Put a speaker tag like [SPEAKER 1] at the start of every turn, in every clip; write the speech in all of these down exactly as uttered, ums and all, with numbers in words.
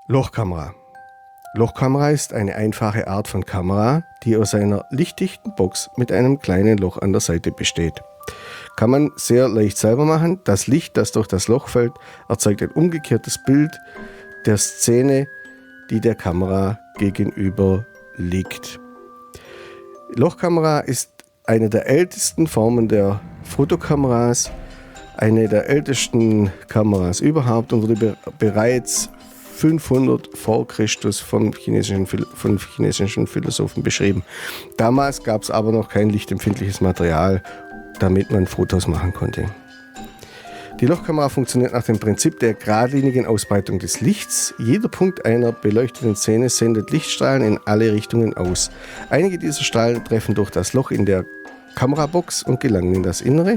[SPEAKER 1] Lochkamera. Lochkamera ist eine einfache Art von Kamera, die aus einer lichtdichten Box mit einem kleinen Loch an der Seite besteht. Kann man sehr leicht selber machen. Das Licht, das durch das Loch fällt, erzeugt ein umgekehrtes Bild der Szene, die der Kamera gegenüber liegt. Lochkamera ist eine der ältesten Formen der Fotokameras, eine der ältesten Kameras überhaupt und wurde be- bereits fünfhundert vor Christus vom chinesischen, von chinesischen Philosophen beschrieben. Damals gab es aber noch kein lichtempfindliches Material, damit man Fotos machen konnte. Die Lochkamera funktioniert nach dem Prinzip der geradlinigen Ausbreitung des Lichts. Jeder Punkt einer beleuchteten Szene sendet Lichtstrahlen in alle Richtungen aus. Einige dieser Strahlen treffen durch das Loch in der Kamerabox und gelangen in das Innere.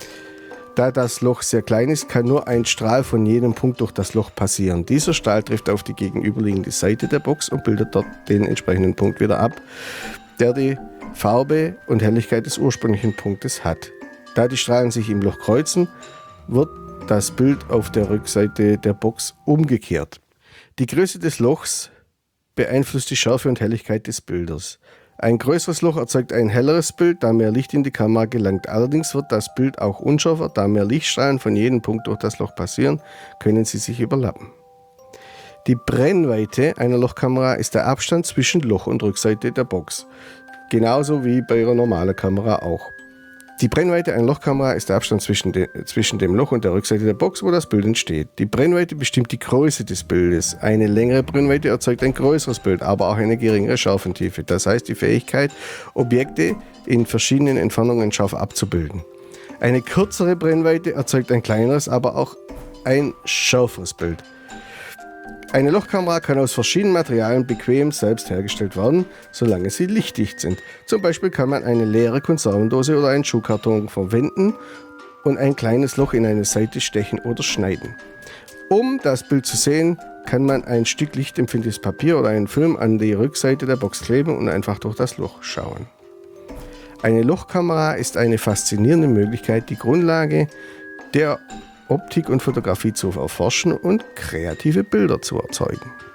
[SPEAKER 1] Da das Loch sehr klein ist, kann nur ein Strahl von jedem Punkt durch das Loch passieren. Dieser Strahl trifft auf die gegenüberliegende Seite der Box und bildet dort den entsprechenden Punkt wieder ab, der die Farbe und Helligkeit des ursprünglichen Punktes hat. Da die Strahlen sich im Loch kreuzen, wird das Bild auf der Rückseite der Box umgekehrt. Die Größe des Lochs beeinflusst die Schärfe und Helligkeit des Bildes. Ein größeres Loch erzeugt ein helleres Bild, da mehr Licht in die Kamera gelangt. Allerdings wird das Bild auch unscharfer, da mehr Lichtstrahlen von jedem Punkt durch das Loch passieren, können sie sich überlappen. Die Brennweite einer Lochkamera ist der Abstand zwischen Loch und Rückseite der Box. Genauso wie bei ihrer normalen Kamera auch. Die Brennweite einer Lochkamera ist der Abstand zwischen, de, zwischen dem Loch und der Rückseite der Box, wo das Bild entsteht. Die Brennweite bestimmt die Größe des Bildes. Eine längere Brennweite erzeugt ein größeres Bild, aber auch eine geringere Schärfentiefe. Das heißt die Fähigkeit, Objekte in verschiedenen Entfernungen scharf abzubilden. Eine kürzere Brennweite erzeugt ein kleineres, aber auch ein schärferes Bild. Eine Lochkamera kann aus verschiedenen Materialien bequem selbst hergestellt werden, solange sie lichtdicht sind. Zum Beispiel kann man eine leere Konservendose oder einen Schuhkarton verwenden und ein kleines Loch in eine Seite stechen oder schneiden. Um das Bild zu sehen, kann man ein Stück lichtempfindliches Papier oder einen Film an die Rückseite der Box kleben und einfach durch das Loch schauen. Eine Lochkamera ist eine faszinierende Möglichkeit, die Grundlage der Optik und Fotografie zu erforschen und kreative Bilder zu erzeugen.